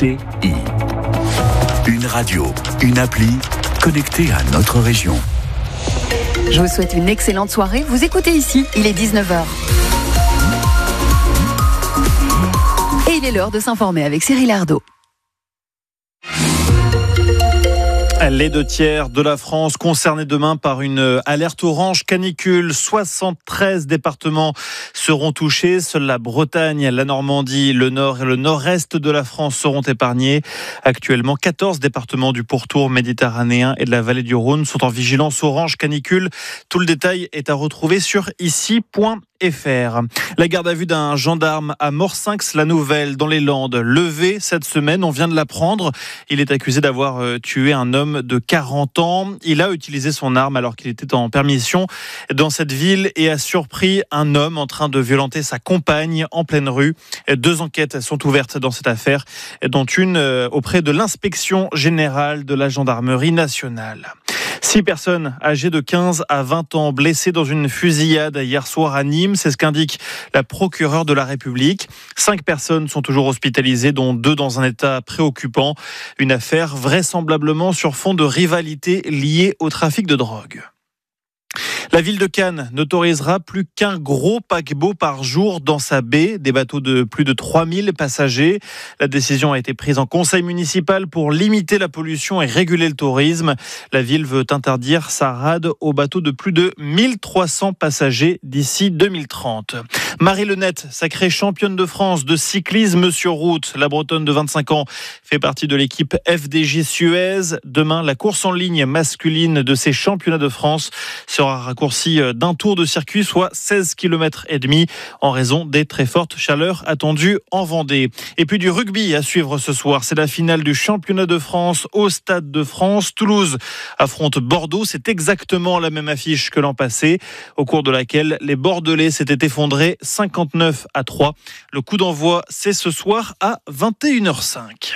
RCI. Une radio, une appli connectée à notre région. Je vous souhaite une excellente soirée. Vous écoutez ici, il est 19h. Et il est l'heure de s'informer avec Cyril Ardo. Les 2/3 de la France concernés demain par une alerte orange canicule. 73 départements seront touchés. Seule la Bretagne, la Normandie, le nord et le nord-est de la France seront épargnés. Actuellement, 14 départements du pourtour méditerranéen et de la vallée du Rhône sont en vigilance orange canicule. Tout le détail est à retrouver sur ici.fr. La garde à vue d'un gendarme à Morsinx-la-Nouvelle dans les Landes, levée cette semaine, on vient de l'apprendre. Il est accusé d'avoir tué un homme de 40 ans. Il a utilisé son arme alors qu'il était en permission dans cette ville et a surpris un homme en train de violenter sa compagne en pleine rue. 2 enquêtes sont ouvertes dans cette affaire, dont une auprès de l'inspection générale de la gendarmerie nationale. 6 personnes âgées de 15 à 20 ans blessées dans une fusillade hier soir à Nîmes. C'est ce qu'indique la procureure de la République. 5 personnes sont toujours hospitalisées, dont 2 dans un état préoccupant. Une affaire vraisemblablement sur fond de rivalité liée au trafic de drogue. La ville de Cannes n'autorisera plus qu'un gros paquebot par jour dans sa baie, des bateaux de plus de 3000 passagers. La décision a été prise en conseil municipal pour limiter la pollution et réguler le tourisme. La ville veut interdire sa rade aux bateaux de plus de 1300 passagers d'ici 2030. Marie Lenette, sacrée championne de France de cyclisme sur route. La Bretonne de 25 ans fait partie de l'équipe FDJ Suez. Demain, la course en ligne masculine de ces championnats de France sera raccourci d'un tour de circuit, soit 16 km et demi, en raison des très fortes chaleurs attendues en Vendée. Et puis du rugby à suivre ce soir. C'est la finale du championnat de France au Stade de France. Toulouse affronte Bordeaux. C'est exactement la même affiche que l'an passé, au cours de laquelle les Bordelais s'étaient effondrés 59-3. Le coup d'envoi, c'est ce soir à 21h05.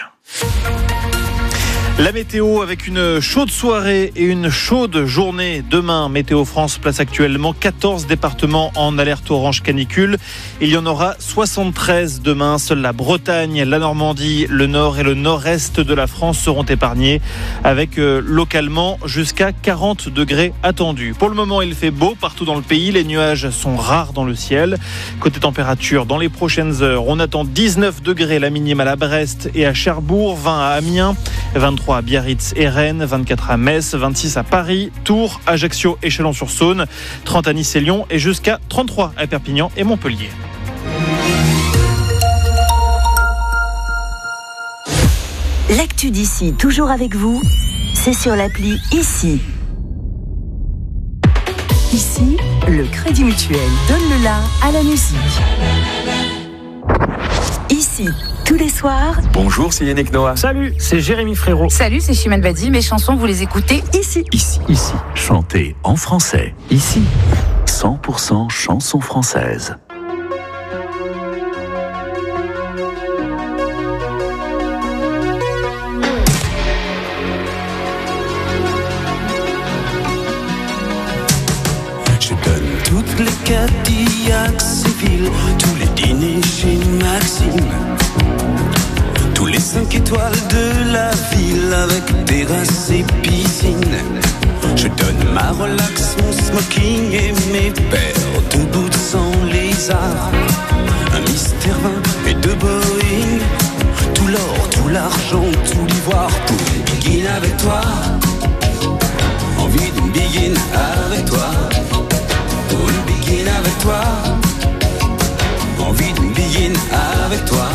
La météo avec une chaude soirée et une chaude journée. Demain, Météo France place actuellement 14 départements en alerte orange canicule. Il y en aura 73 demain. Seule la Bretagne, la Normandie, le nord et le nord-est de la France seront épargnés, avec localement jusqu'à 40 degrés attendus. Pour le moment, il fait beau partout dans le pays. Les nuages sont rares dans le ciel. Côté température, dans les prochaines heures, on attend 19 degrés la minimale à Brest et à Cherbourg, 20 à Amiens, 23 à Biarritz et Rennes, 24 à Metz, 26 à Paris, Tours, Ajaccio et Chalon-sur-Saône, 30 à Nice et Lyon et jusqu'à 33 à Perpignan et Montpellier. L'actu d'ici, toujours avec vous, c'est sur l'appli Ici. Ici, le Crédit Mutuel donne le la à la musique. Ici, tous les soirs. Bonjour, c'est Yannick Noah. Salut, c'est Jérémy Frérot. Salut, c'est Chimène Badi. Mes chansons, vous les écoutez ici. Ici. Chantez en français. Ici. 100% chansons françaises. Je donne toutes les Cadillacs Séville, tous les dîners chez Maxime, tous les 5 étoiles de la ville avec terrasse et piscine. Je donne ma relax, mon smoking et mes paires de boots sans lézard, un Mister 20 et 2 Boeing, tout l'or, tout l'argent, tout l'ivoire pour une begin avec toi. Envie d'une begin avec toi, pour une begin avec toi. Envie d'une begin avec toi.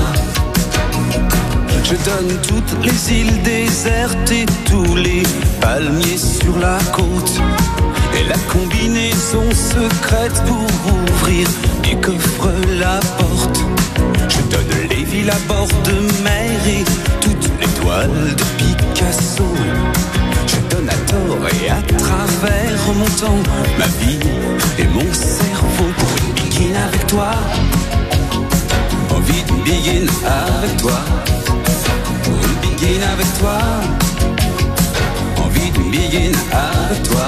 Je donne toutes les îles désertes et tous les palmiers sur la côte, et la combinaison secrète pour ouvrir des coffres la porte. Je donne les villes à bord de mer et toutes les toiles de Picasso. Je donne à tort et à travers mon temps, ma vie et mon cerveau pour une begin avec toi. Envie d'une begin avec toi, pour une begin avec toi. Envie d'une begin avec toi.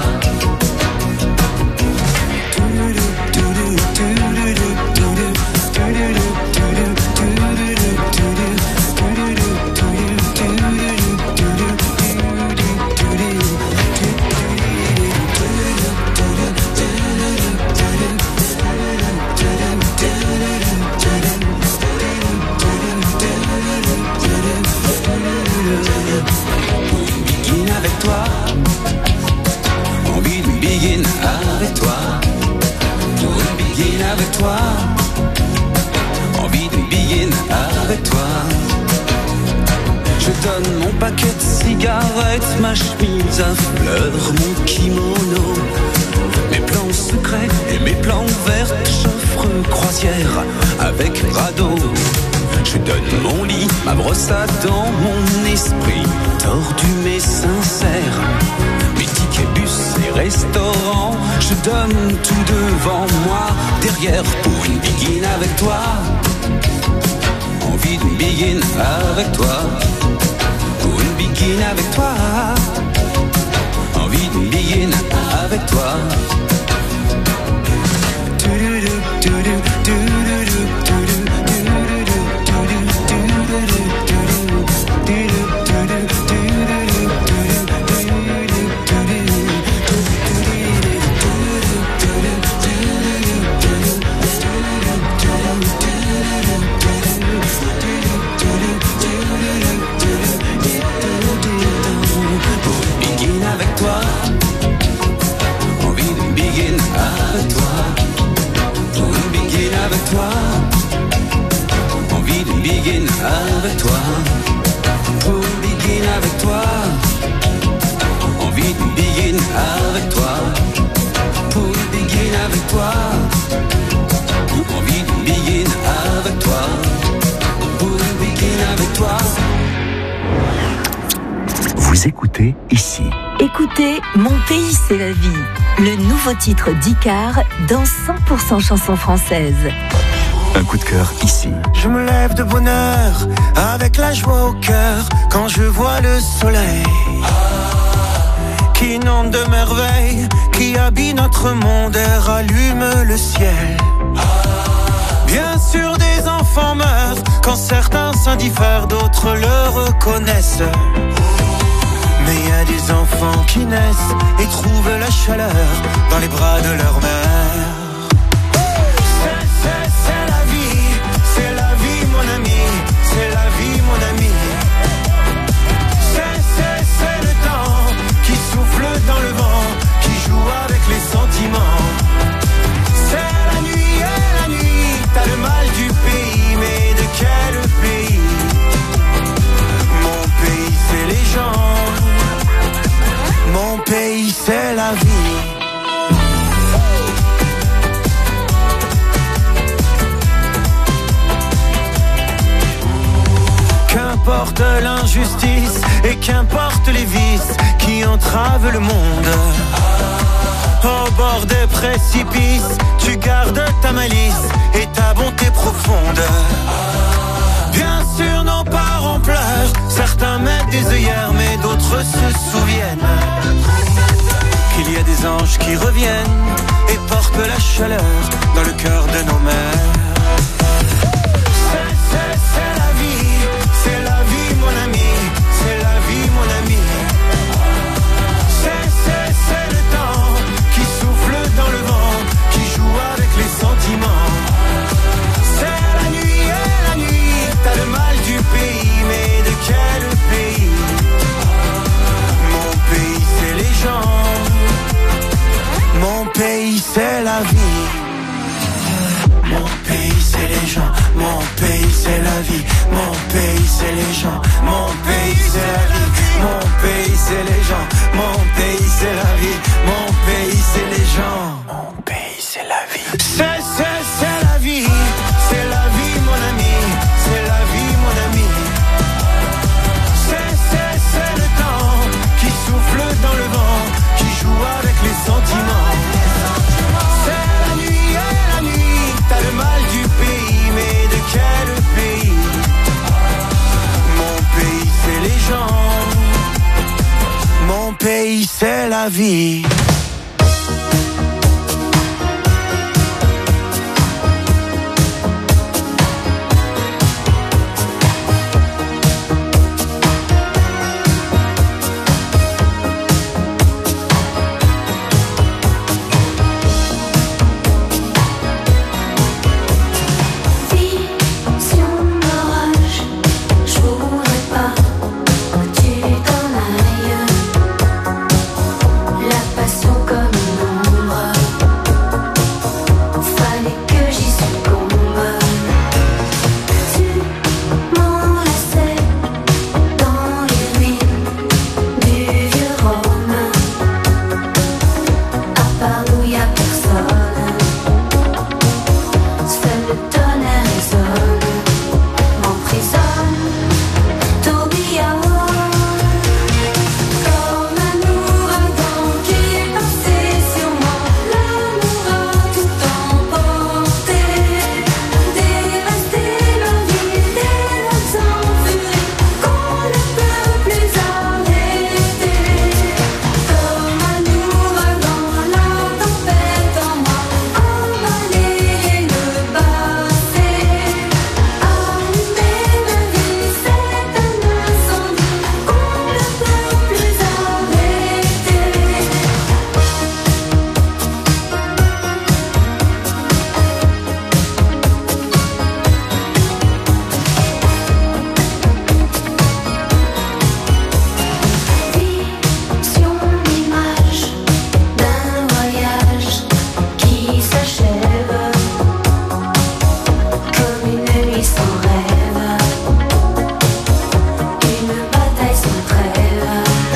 paquet de cigarettes, ma chemise à fleurs, mon kimono, mes plans secrets et mes plans verts, j'offre croisière avec radeau. Je donne mon lit, ma brosse à dents, mon esprit tordu mais sincère. Mes tickets bus et restaurants, je donne tout devant moi, derrière pour une begin avec toi. Envie d'une begin avec toi, pour une begin avec toi. Envie d'une begin avec toi. Envie de begin avec toi, pour begin avec toi. Envie de begin avec toi, pour begin avec toi. Envie de begin avec toi, pour begin avec toi. Vous écoutez ici. Écoutez Mon pays c'est la vie, le nouveau titre d'Icare dans 100% chansons françaises. Un coup de cœur ici. Je me lève de bonne heure avec la joie au cœur quand je vois le soleil qui inonde de merveilles, qui habille notre monde et rallume le ciel. Bien sûr des enfants meurent quand certains s'indiffèrent, d'autres le reconnaissent. Mais il y a des enfants qui naissent et trouvent la chaleur dans les bras de leur mère. C'est la vie mon ami, c'est la vie mon ami. C'est le temps qui souffle dans le vent, qui joue avec les sentiments. C'est la nuit, t'as le mal du pays, mais de quel pays? Mon pays c'est les gens, mon pays c'est la vie. Qu'importe l'injustice et qu'importe les vices qui entravent le monde. Au bord des précipices, tu gardes ta malice et ta bonté profonde. Bien sûr nos parents pleurent, certains mettent des œillères mais d'autres se souviennent qu'il y a des anges qui reviennent et portent la chaleur dans le cœur de nos mères. C'est la vie mon ami, c'est la vie mon ami. C'est le temps qui souffle dans le vent, qui joue avec les sentiments. C'est la nuit, t'as le mal du pays, mais de quel pays? Mon pays c'est les gens, mon pays c'est la vie. Mon pays c'est les gens, mon pays c'est la vie. Mon pays c'est les gens, mon pays c'est la vie. Mon pays c'est les gens, mon pays c'est la vie. Mon pays c'est les gens, mon pays c'est la vie. C'est la vie, c'est la vie mon ami, c'est la vie mon ami. C'est le temps qui souffle dans le vent, qui joue avec les sentiments. C'est la nuit, t'as le mal du pays, mais de quel pays? Mon pays c'est les gens, mon pays c'est la vie. Passion tonnerre résonne, m'emprisonne, tourbillonne. Comme un ouragan qui est passé sur moi, l'amour a tout emporté, dévasté ma vie, des notes en furie qu'on ne peut plus arrêter. Comme un ouragan, la tempête en moi, emballer le passé, allumer ma vie, c'est un incendie qu'on ne peut plus arrêter. Vision, l'image d'un voyage qui s'achève, comme une nuit sans rêve, une bataille sans trêve.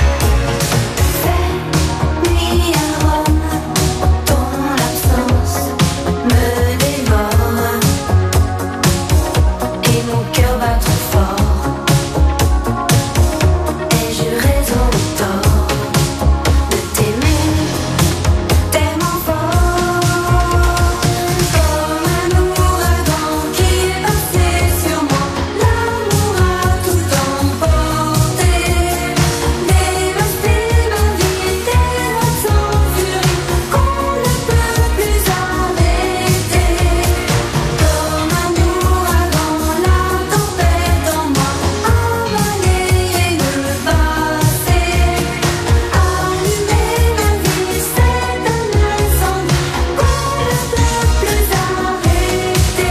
Cette nuit à Rome, ton absence me dévore, et mon cœur bat trop fort. Ai-je raison ou tort de t'aimer tellement fort? Comme un ouragan qui est passé sur moi, l'amour a tout emporté, dévasté ma vie, des notes en furie qu'on ne peut plus arrêter. Comme un ouragan, la tempête en moi, emballer le passé, allumer ma vie, c'est un incendie qu'on ne peut plus arrêter.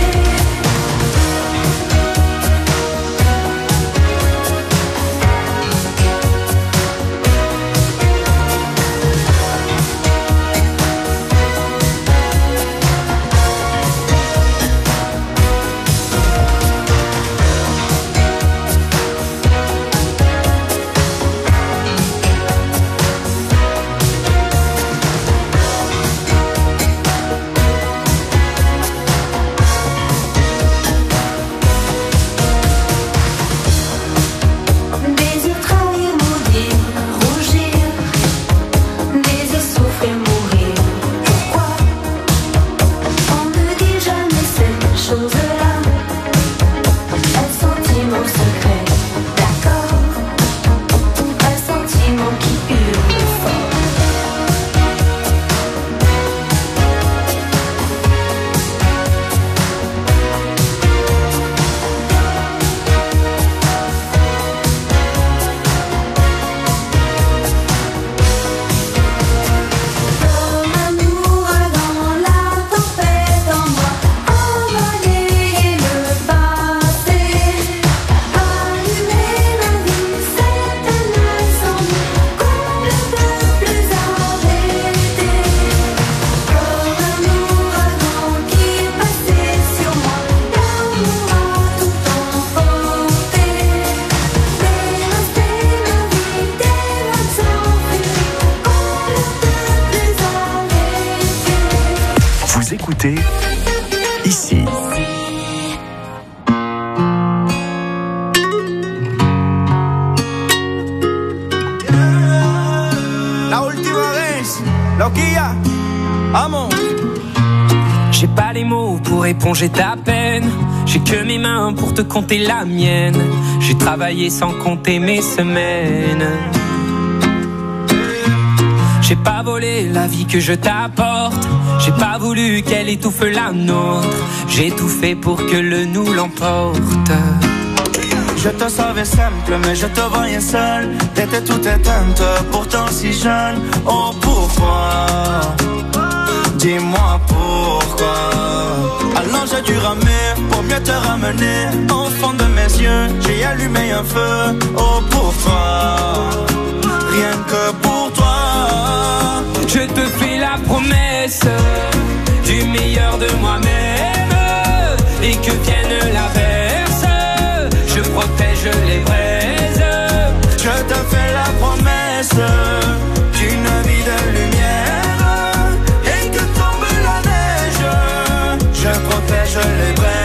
Désir trahir, maudire, rougir, désir souffrir, mourir. Pourquoi on ne dit jamais ces choses-là? Un sentiment secret, d'accord, un sentiment qui hurle fort. Comme un ouragan, la tempête en moi, emballer le passé, allumer ma vie, c'est un incendie qu'on ne peut plus arrêter. Comme un ouragan qui est passé sur moi, l'amour a tout emporté, dévasté ma vie, des notes en furie qu'on ne peut plus arrêter. Vous écoutez ici. La última vez, loquilla, vamos. J'ai pas les mots pour éponger ta peine. J'ai que mes mains pour te compter la mienne. J'ai travaillé sans compter mes semaines. J'ai pas volé la vie que je t'apporte. J'ai pas voulu qu'elle étouffe la nôtre. J'ai tout fait pour que le nous l'emporte. Je te savais simple, mais je te voyais seule. T'étais toute éteinte, pourtant si jeune. Oh pourquoi? Dis-moi pourquoi. Alors j'ai dû ramer pour mieux te ramener. Au fond de mes yeux, j'ai allumé un feu. Oh pour toi, rien que pour toi. Je te fais la promesse du meilleur de moi-même. Et que vienne l'averse, je protège les braises. Je te fais la promesse d'une vie de lumière. Et que tombe la neige, je protège les braises.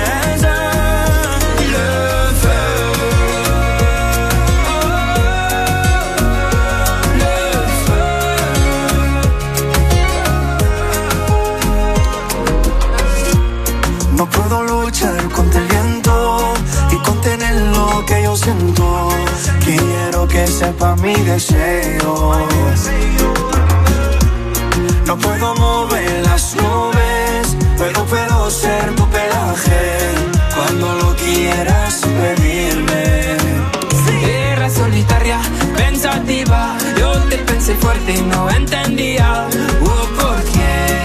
volar contra el viento y contener lo que yo siento. Quiero que sepa mi deseo. No puedo mover las nubes, pero puedo ser tu pelaje cuando lo quieras pedirme. Era solitaria, pensativa, yo te pensé fuerte y no entendía por qué.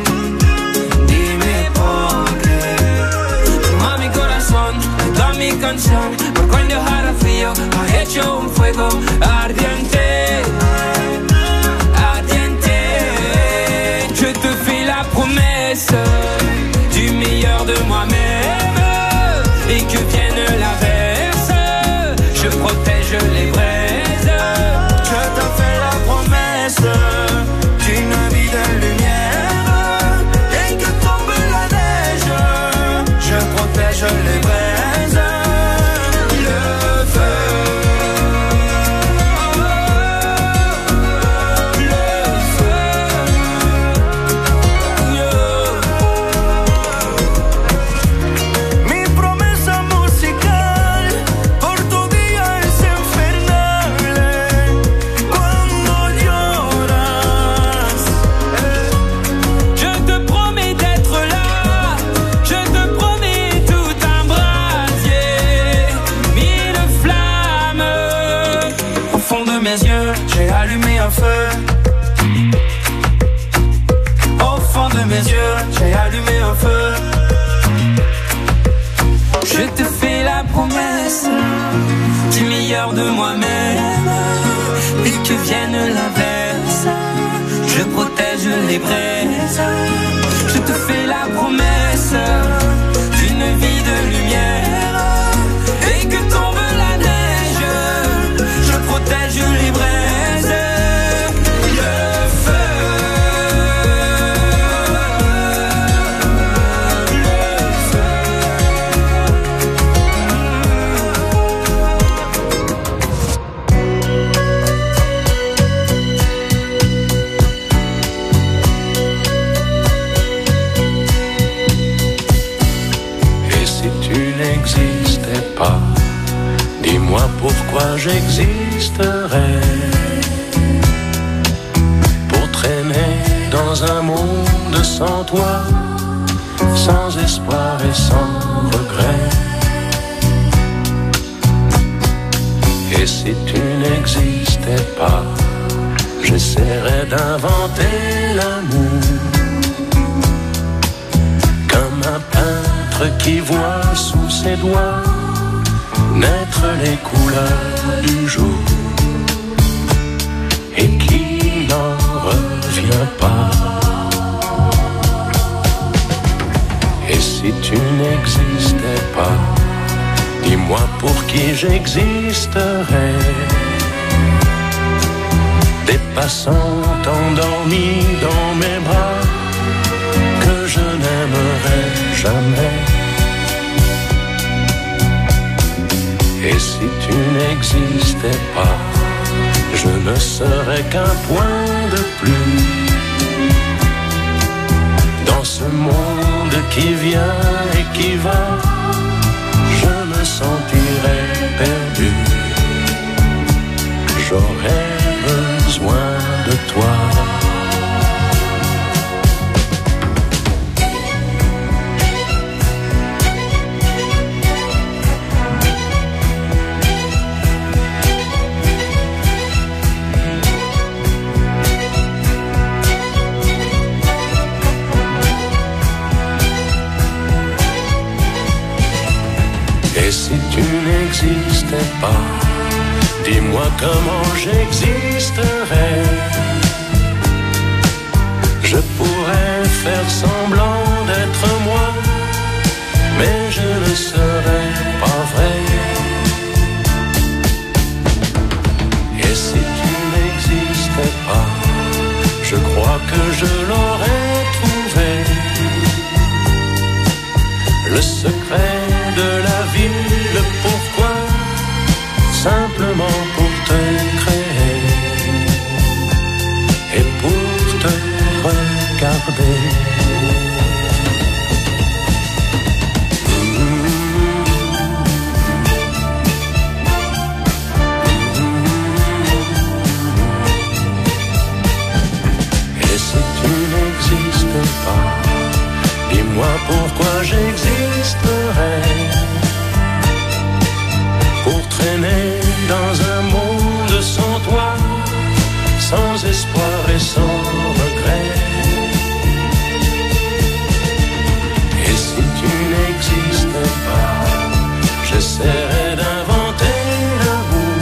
Dime por qué. Toma mi corazón, toda mi canción, por cuando hará frío, ha hecho un fuego ardiente. Ardiente. Je te fais la promesse du meilleur de moi-même et que vienne l'averse, je protège les braises. Je te fais la promesse d'une vie de lumière et que tombe la neige, je protège les braises. Le feu, le feu, mi promesa musical por tu día es infernal. Cuando lloras, Je te promets d'être là, je te promets tout un brasier, mille flammes. au fond de mes yeux, j'ai allumé un feu. Au fond de mes yeux, j'ai allumé un feu. Je te fais la promesse du meilleur de moi-même et que vienne l'averse, je protège les braises. Je te fais la promesse d'une vie de lumière et que tombe la neige, je protège les braises. Le feu, Et si tu n'existais pas, dis-moi pourquoi j'existerais. Pour traîner dans un monde sans toi, sans espoir et sans regret. Et si tu n'existais pas, j'essaierais d'inventer l'amour. Comme un peintre qui voit sous ses doigts naître les couleurs du jour et qui n'en revient pas. Et si tu n'existais pas, dis-moi pour qui j'existerais. Des passants endormis dans mes bras que je n'aimerais jamais. Et si tu n'existais pas, je ne serais qu'un point de plus dans ce monde qui vient et qui va. Je me sentirais perdu. J'aurais besoin de toi. Et si tu n'existais pas, dis-moi comment j'existerais. Je pourrais faire semblant d'être moi, mais je ne serais pas vrai. Et si tu n'existais pas, je crois que je l'aurais trouvé. Le secret de la vie, le pourquoi, simplement pour te créer et pour te regarder. sans regret. Et si tu n'existais pas, j'essaierais d'inventer l'amour.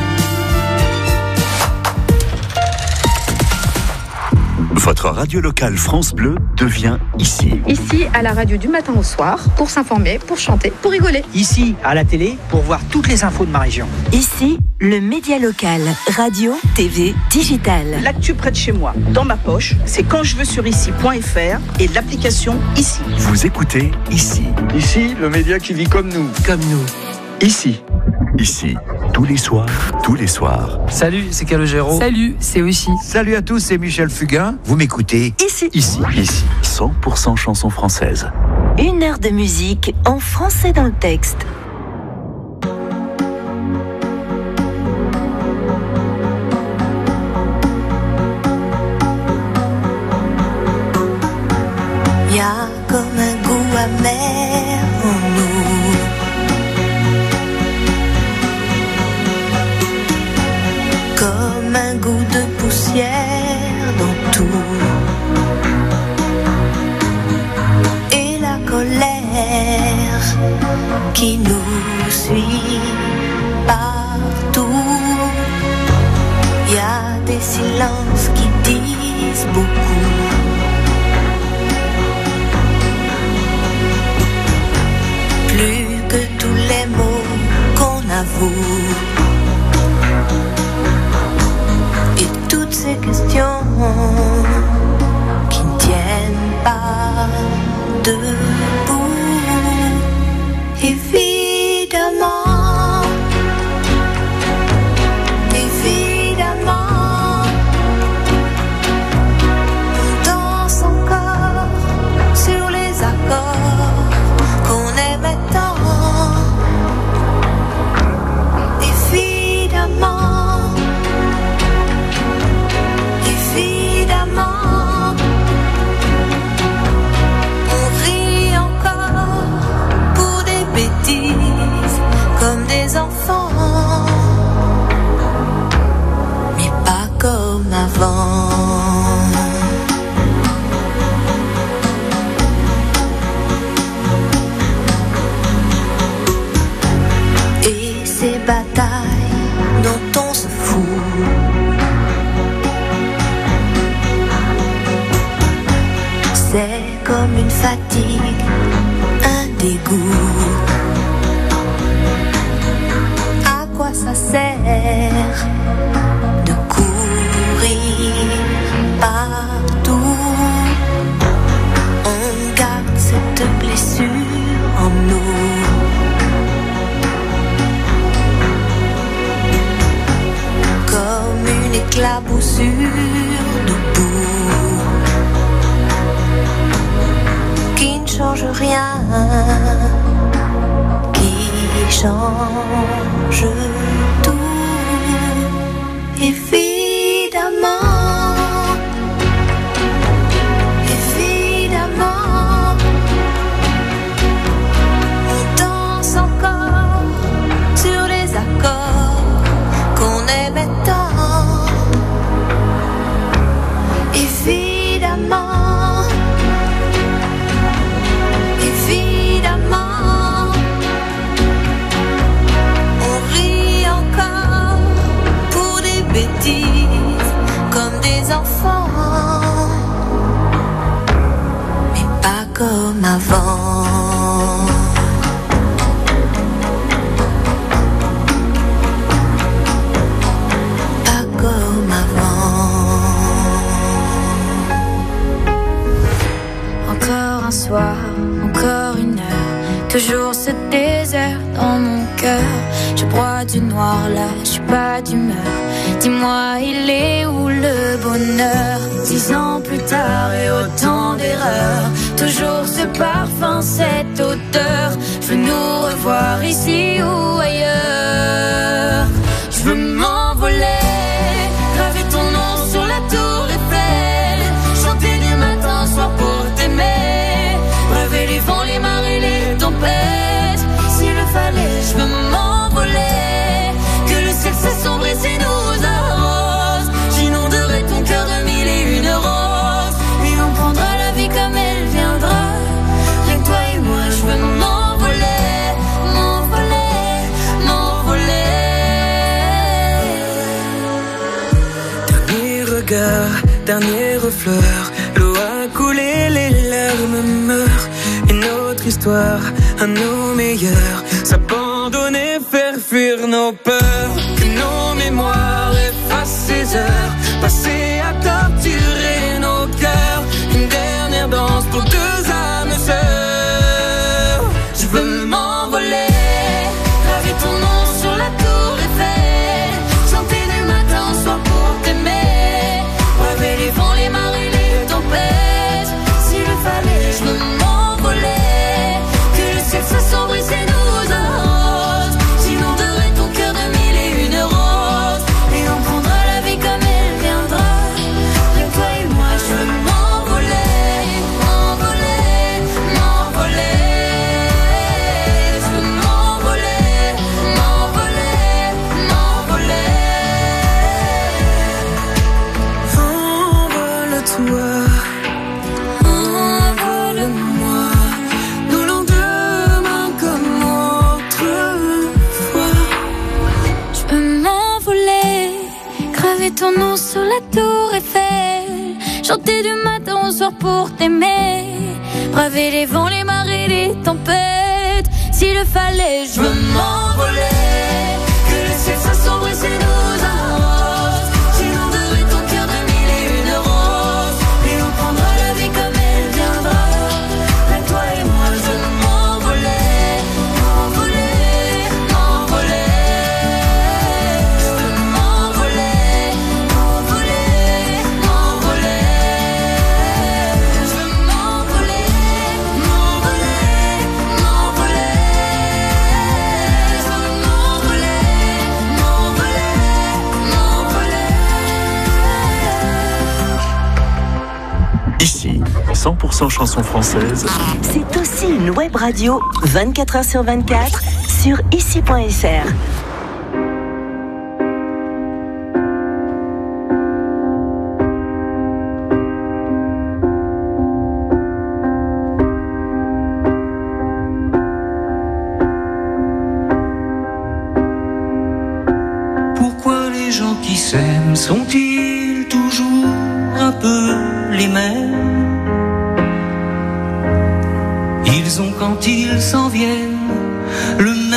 Votre radio locale France Bleu devient ici. Ici, à la radio du matin au soir, pour s'informer, pour chanter, pour rigoler. Ici, à la télé, pour voir toutes les infos de ma région. Ici, le média local, radio, TV, digital. L'actu près de chez moi, dans ma poche, c'est quand je veux sur ici.fr et l'application Ici. Vous écoutez ici. Ici, le média qui vit comme nous. Comme nous. Ici. Ici, tous les soirs, tous les soirs. Salut, c'est Calogero. Salut, c'est Uchi. Salut à tous, c'est Michel Fugain. Vous m'écoutez Ici. Ici. 100% chansons françaises. 1 heure de musique en français dans le texte. Y a comme un goût amer en nous, comme un goût de poussière dans tout, et la colère qui nous suit partout. Y a des silences qui disent beaucoup. Plus que tous les mots qu'on avoue. Et toutes ces questions qui ne tiennent pas debout. Évidemment, évidemment, on danse encore sur les accords qu'on aimait tant. Évidemment, évidemment, on rit encore pour des bêtises comme des enfants, mais pas comme avant. Et ces batailles dont on se fout, c'est comme une fatigue, un dégoût. À quoi ça sert de courir partout? On garde cette blessure en nous. Comme une éclaboussure de boue qui ne change rien, qui change tout. Évidemment, évidemment, on danse encore sur les accords qu'on aimait tant. Évidemment, évidemment, on rit encore pour des bêtises comme des enfants, mais pas comme avant. Pas comme avant. Encore un soir, encore une heure, toujours ce désert dans mon cœur. Je broie du noir là, je suis pas d'humeur. Dis-moi, il est où le bonheur? 10 ans plus tard et autant d'erreurs, toujours ce parfum, cette odeur. Je veux nous revoir ici ou ailleurs. Je veux m'envoler, graver ton nom sur la tour Eiffel, chanter du matin au soir pour t'aimer, rêver les vents, les marées, les tempêtes. S'il le fallait, je veux m'envoler, que le ciel s'assombrisse et nous arrose. J'inonderai ton cœur de mille et dernière fleur. L'eau a coulé, les larmes meurent. Une autre histoire, à nos meilleurs. S'abandonner, faire fuir nos peurs. Que nos mémoires effacent ces heures passées à torturer nos cœurs. Une dernière danse pour deux âmes sœurs. Je veux m'envoler, graver ton nom sur la tour Eiffel. Chanter du matin au soir pour t'aimer. Braver les vents, les marées, les tempêtes. S'il le fallait, je veux m'envoler. Que le ciel s'assombrisse et nous arrose. J'inonderai ton cœur de mille et une roses. Et on prendra la vie comme elle viendra. Rien que toi et moi, je veux m'envoler, m'envoler, m'envoler. Je veux m'envoler, m'envoler, m'envoler. Envole-toi, envole-moi. Nos lendemains comme autrefois. Je veux m'envoler, graver ton nom sur la tour Eiffel. Chanter du matin au soir pour t'aimer. Braver les vents, les marées, les tempêtes. S'il le fallait, je veux m'envoler. Que le ciel s'assombrisse et nous arrose. J'inonderai ton cœur de mille et une roses. Et on prendra la vie comme elle viendra. Avec toi et moi, je veux m'envoler, m'envoler, m'envoler. Je veux m'envoler, m'envoler, m'envoler. Je veux m'envoler, m'envoler, m'envoler. Je veux m'envoler, m'envoler, m'envoler. Ici, 100% chansons françaises. C'est aussi une web radio 24h/24 sur ici.fr. Pourquoi les gens qui s'aiment sont-ils toujours un peu les mêmes? Ils ont quand ils s'en viennent le